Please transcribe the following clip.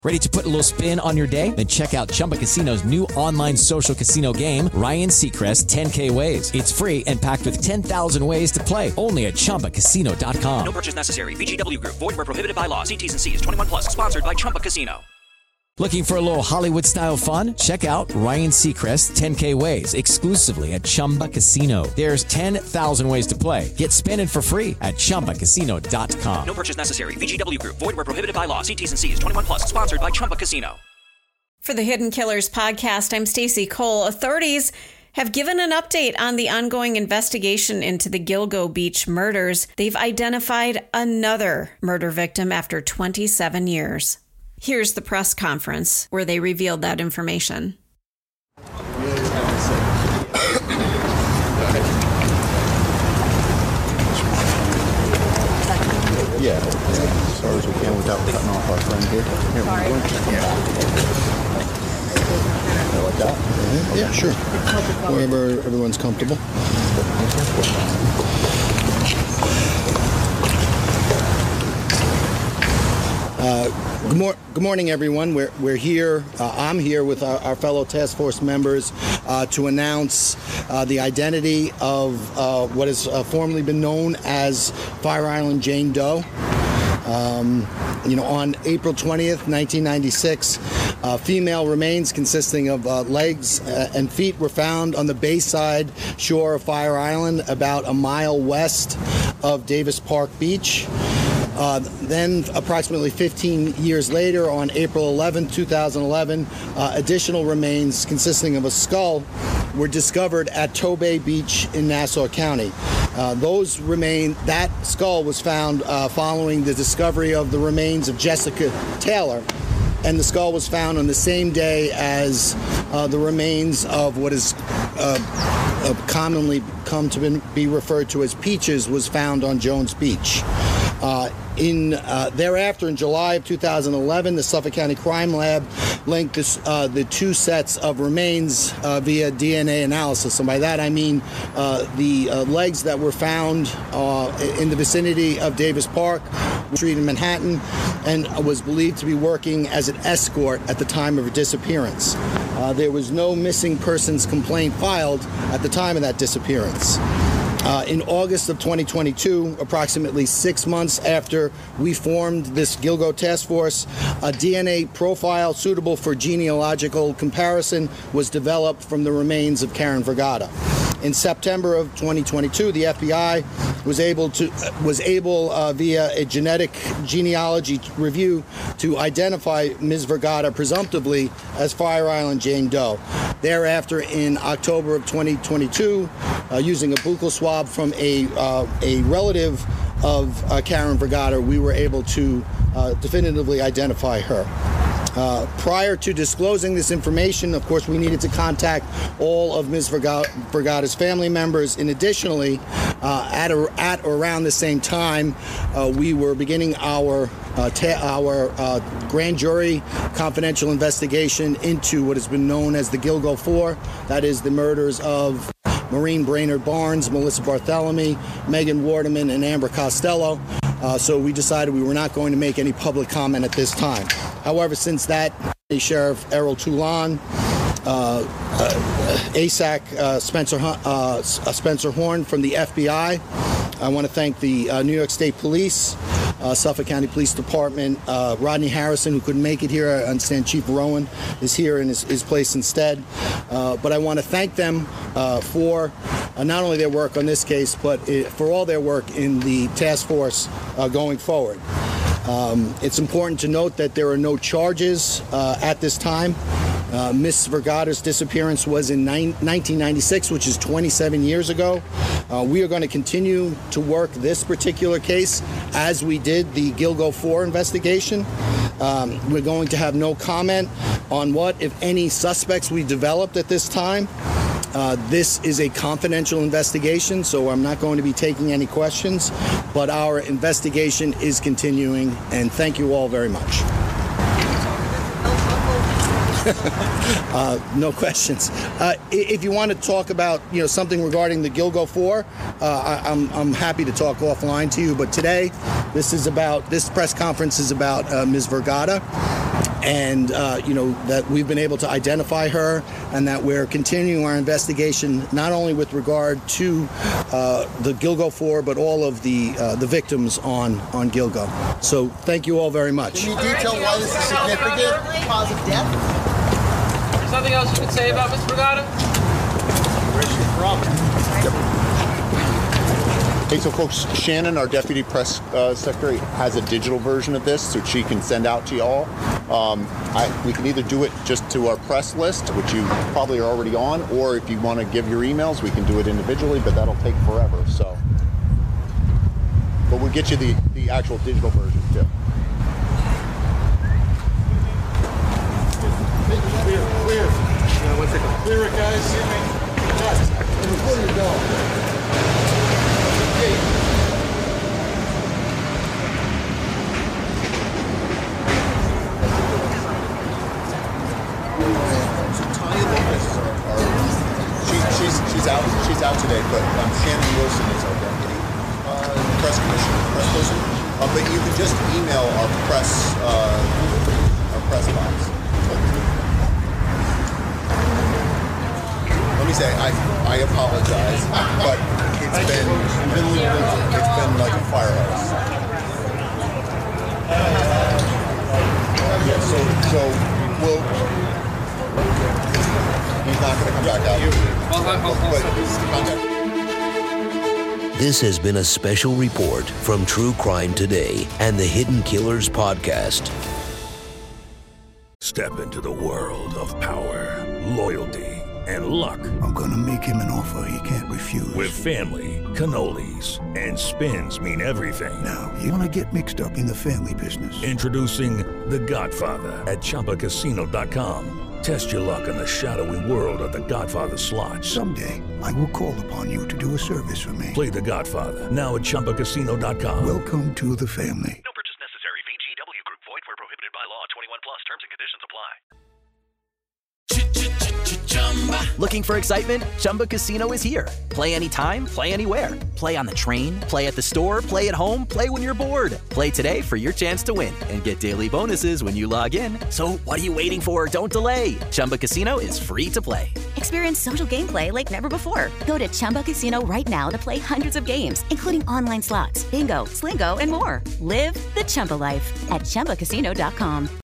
Ready to put a little spin on your day? Then check out Chumba Casino's new online social casino game, Ryan Seacrest 10K Ways. It's free and packed with 10,000 ways to play. Only at ChumbaCasino.com. No purchase necessary. VGW Group. Void where prohibited by law. See T's and C's. 21 plus. Sponsored by Chumba Casino. Looking for a little Hollywood-style fun? Check out Ryan Seacrest 10K Ways exclusively at Chumba Casino. There's 10,000 ways to play. Get spinning for free at ChumbaCasino.com. No purchase necessary. VGW Group. Void where prohibited by law. See T's and C's. 21 plus. Sponsored by Chumba Casino. For the Hidden Killers podcast, I'm Stacey Cole. Authorities have given an update on the ongoing investigation into the Gilgo Beach murders. They've identified another murder victim after 27 years. Here's the press conference where they revealed that information. Yeah, as far as we can without cutting off our friend here. Like that? Mm-hmm. Yeah, sure. Wherever everyone's comfortable. Good morning, everyone. We're here. I'm here with our fellow task force members to announce the identity of what has formerly been known as Fire Island Jane Doe. On April 20th, 1996, female remains consisting of legs and feet were found on the bayside shore of Fire Island, about a mile west of Davis Park Beach. Then, approximately 15 years later, on April 11, 2011, additional remains consisting of a skull were discovered at Tobay Beach in Nassau County. That skull was found following the discovery of the remains of Jessica Taylor, and the skull was found on the same day as the remains of what is commonly come to be referred to as Peaches was found on Jones Beach. Thereafter, in July of 2011, the Suffolk County Crime Lab linked the two sets of remains via DNA analysis. And by that I mean the legs that were found in the vicinity of Davis Park Street in Manhattan, and was believed to be working as an escort at the time of her disappearance. There was no missing persons complaint filed at the time of that disappearance. In August of 2022, approximately 6 months after we formed this Gilgo task force, a DNA profile suitable for genealogical comparison was developed from the remains of Karen Vergata. In September of 2022, the FBI was able via a genetic genealogy review to identify Ms. Vergata presumptively as Fire Island Jane Doe. Thereafter, in October of 2022, using a buccal swab from a relative of Karen Vergata, we were able to definitively identify her. Prior to disclosing this information, of course, we needed to contact all of Ms. Vergata's family members. And additionally, at or around the same time, we were beginning our grand jury confidential investigation into what has been known as the Gilgo Four. That is the murders of Maureen Brainerd Barnes, Melissa Barthelemy, Megan Waterman, and Amber Costello. So we decided we were not going to make any public comment at this time. However, since that, Sheriff Errol Toulon, ASAC Spencer Horn from the FBI. I want to thank the New York State Police, Suffolk County Police Department, Rodney Harrison, who couldn't make it here. I understand Chief Rowan is here in his place instead. But I want to thank them for not only their work on this case, but for all their work in the task force going forward. It's important to note that there are no charges at this time. Ms. Vergata's disappearance was in 1996, which is 27 years ago. We are going to continue to work this particular case as we did the Gilgo 4 investigation. We're going to have no comment on what, if any, suspects we developed at this time. This is a confidential investigation, so I'm not going to be taking any questions, but our investigation is continuing, and thank you all very much. No questions. If you want to talk about something regarding the Gilgo 4, I'm happy to talk offline to you. But today, this press conference is about Ms. Vergata. and that we've been able to identify her, and that we're continuing our investigation not only with regard to the Gilgo 4, but all of the victims on Gilgo. So thank you all very much. Can you detail why this is significant? Cause of death? There's nothing else you can say about Ms. Brigada? Where's she from? Yep. Hey, so folks, Shannon, our deputy press secretary, has a digital version of this, so she can send out to y'all. We can either do it just to our press list, which you probably are already on, or if you want to give your emails, we can do it individually, but that'll take forever. So, but we'll get you the actual digital version too. Clear. Yeah, 1 second. Clear it, guys. Yes. Before you go. She's out today, but Shannon Wilson is our deputy press person. But you can just email our press box. Let me say, I apologize, but it's been like a fire hose. Yeah, so we'll. He's not going to come back out. This has been a special report from True Crime Today and the Hidden Killers podcast. Step into the world of power, loyalty, and luck. I'm going to make him an offer he can't refuse. With family, cannolis, and spins mean everything. Now, you want to get mixed up in the family business. Introducing The Godfather at ChumbaCasino.com. Test your luck in the shadowy world of The Godfather slot. Someday, I will call upon you to do a service for me. Play The Godfather now at ChumbaCasino.com. Welcome to the family. No purchase necessary. VGW Group. Void where prohibited by law. 21 plus. Terms and conditions apply. Looking for excitement? Chumba Casino is here. Play anytime, play anywhere. Play on the train, play at the store, play at home, play when you're bored. Play today for your chance to win and get daily bonuses when you log in. So what are you waiting for? Don't delay. Chumba Casino is free to play. Experience social gameplay like never before. Go to Chumba Casino right now to play hundreds of games, including online slots, bingo, Slingo, and more. Live the Chumba life at ChumbaCasino.com.